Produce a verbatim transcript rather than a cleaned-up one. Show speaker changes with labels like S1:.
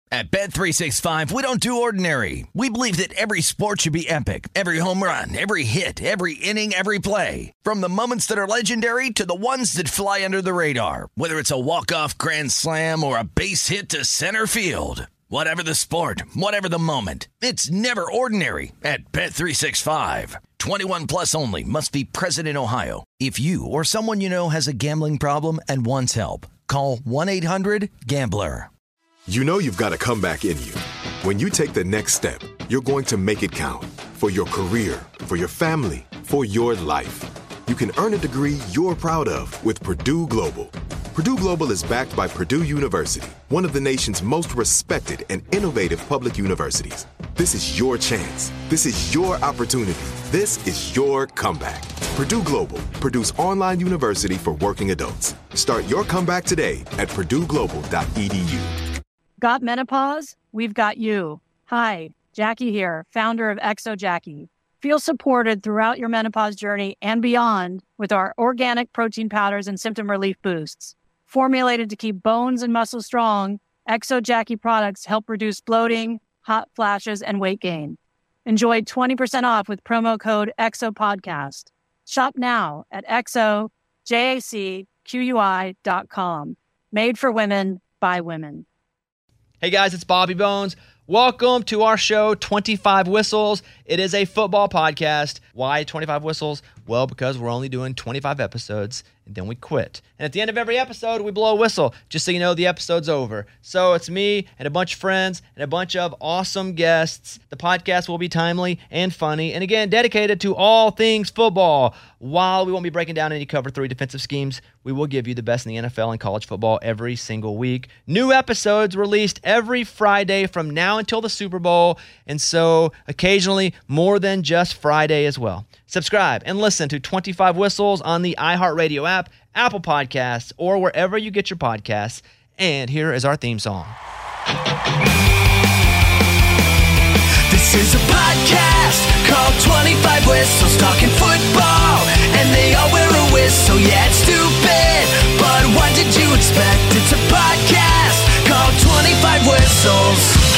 S1: At Bet three sixty-five, we don't do ordinary. We believe that every sport should be epic. Every home run, every hit, every inning, every play. From the moments that are legendary to the ones that fly under the radar. Whether it's a walk-off grand slam or a base hit to center field. Whatever the sport, whatever the moment. It's never ordinary at Bet three sixty-five. twenty-one plus only. Must be present in Ohio. If you or someone you know has a gambling problem and wants help, call one eight hundred gambler.
S2: You know you've got a comeback in you. When you take the next step, you're going to make it count. For your career, for your family, for your life. You can earn a degree you're proud of with Purdue Global. Purdue Global is backed by Purdue University, one of the nation's most respected and innovative public universities. This is your chance. This is your opportunity. This is your comeback. Purdue Global, Purdue's online university for working adults. Start your comeback today at purdue global dot e d u.
S3: Got menopause? We've got you. Hi, Jackie here, founder of Exo Jackie. Feel supported throughout your menopause journey and beyond with our organic protein powders and symptom relief boosts. Formulated to keep bones and muscles strong, Exo Jackie products help reduce bloating, hot flashes, and weight gain. Enjoy twenty percent off with promo code EXOPODCAST. Shop now at exo jacqui dot com. Made for women, by women.
S4: Hey guys, it's Bobby Bones. Welcome to our show, twenty-five Whistles. It is a football podcast. Why twenty-five Whistles? Well, because we're only doing twenty-five episodes, and then we quit. And at the end of every episode, we blow a whistle, just so you know the episode's over. So it's me and a bunch of friends and a bunch of awesome guests. The podcast will be timely and funny, and again, dedicated to all things football. While we won't be breaking down any cover three defensive schemes, we will give you the best in the N F L and college football every single week. New episodes released every Friday from now until the Super Bowl, and so occasionally more than just Friday as well. Subscribe and listen to twenty-five Whistles on the iHeartRadio app, Apple Podcasts, or wherever you get your podcasts. And here is our theme song.
S5: This is a podcast called twenty-five Whistles, talking football, and they all wear a whistle. Yeah, it's stupid, but what did you expect? It's a podcast called twenty-five Whistles.